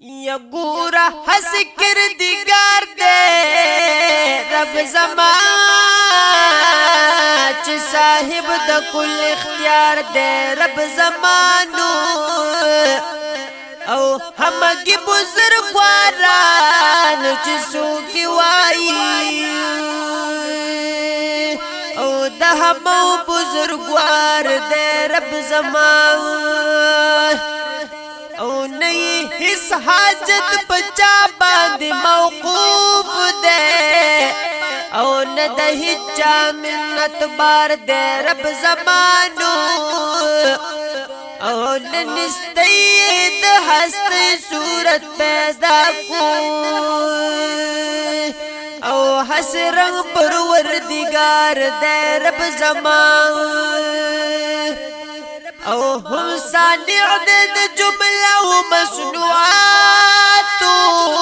یا گورا حس کردگار دے رب زمان چی صاحب دا کل اختیار دے رب زمانو او همگی بزرگواران چی سوکی وائی او دا همو بزرگوار دے رب زمان او نئی حس حاجت پچا باند موقوف دے او ندہی چا منت بار دے رب زمانو او ننستید ہست صورت پیدا کو او حس رنگ پروردگار دے رب زمان او هم صانع د جمله و مصنوعاتو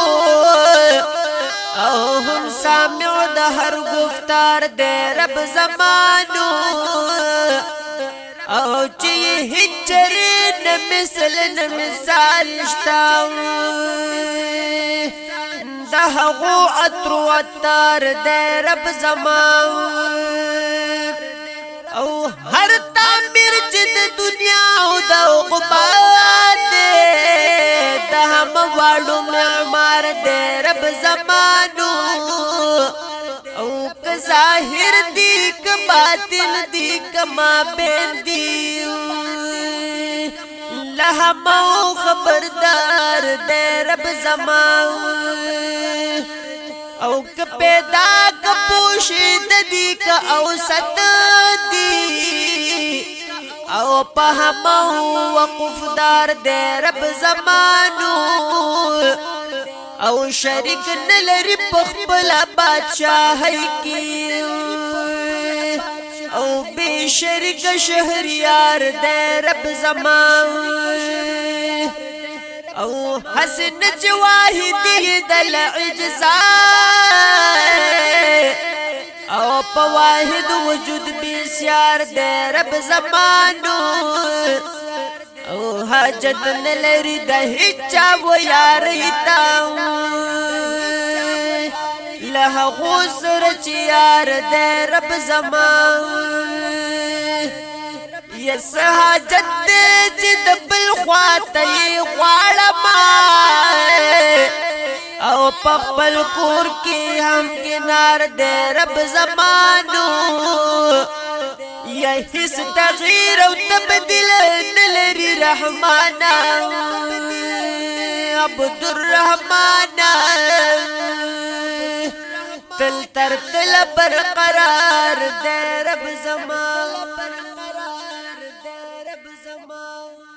او هم سامع د هر گفتار د رب زمانو او چی هچری نمثل نمثال شتاو ده هغو عطر و عطار د رب زمان او هر تعمیر جد دنیا او دا عقبات دے دا ہم وارو معمار دے رب زمانو او که ظاہر دی که باطن دی که ما بین دی لہمو خبردار دے رب زمان او که پیدا که پوشید دی که اوسط دی او پہمو وقفدار دے رب زمانو او شرک نلری پخبلا بادشاہی کی او بے شرک شہریار دے رب زمان او حسن جواہدی دل عجزائے او پواحد وجود بیسیار دے رب زمانو او حاجت نلری دہی چاو یاری تاو لہغو سرچیار دے رب زمان یس حاجت دے جد بالخواتی خوالما او پخپل کور کی ہم کنار دے رب زمانو یا حس تغییر او تبدیل نلری رحمانا عبدالرحمانا تل تر تل برقرار دے رب زمان